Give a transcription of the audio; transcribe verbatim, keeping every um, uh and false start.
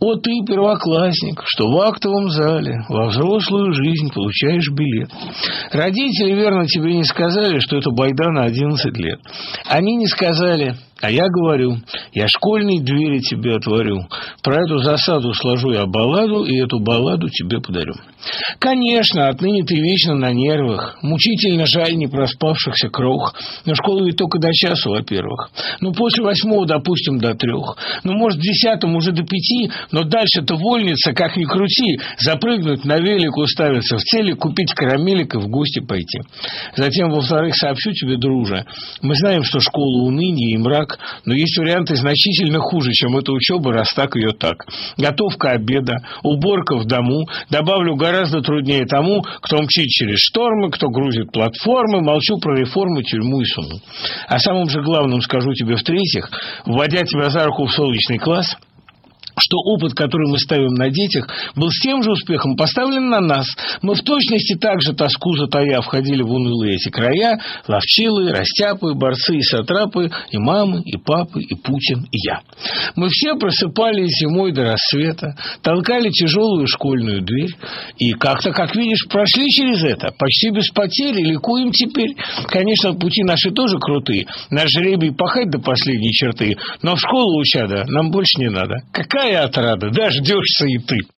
О, ты, первоклассник, что в актовом зале во взрослую жизнь получаешь билет. Родители, верно, тебе не сказали, что это байда на одиннадцать лет. Они не сказали... А я говорю, я школьные двери тебе отворю. Про эту засаду сложу я балладу, и эту балладу тебе подарю. Конечно, отныне ты вечно на нервах. Мучительно жаль не проспавшихся крох. Но школа ведь только до часу, во-первых. Ну, после восьмого, допустим, до трех. Ну, может, в десятом уже до пяти, но дальше-то вольница, как ни крути. Запрыгнуть на велик, уставиться в цели, купить карамелек и в гости пойти. Затем, во-вторых, сообщу тебе, друже, мы знаем, что школа уныние и мрак, но есть варианты значительно хуже, чем эта учеба, раз так ее так. Готовка обеда, уборка в дому. Добавлю, гораздо труднее тому, кто мчит через штормы, кто грузит платформы. Молчу про реформы, тюрьму и сумму. А самым же главным скажу тебе в-третьих, вводя тебя за руку в солнечный класс, что опыт, который мы ставим на детях, был с тем же успехом поставлен на нас. Мы в точности так же, тоску затая, входили в унылые эти края, ловчилы, растяпы, борцы и сатрапы, и мамы, и папы, и Путин, и я. Мы все просыпались зимой до рассвета, толкали тяжелую школьную дверь, и как-то, как видишь, прошли через это, почти без потерь, и ликуем теперь. Конечно, пути наши тоже крутые, наш жребий пахать до последней черты, но в школу, учада, нам больше не надо. Какая отрада, дождешься и ты.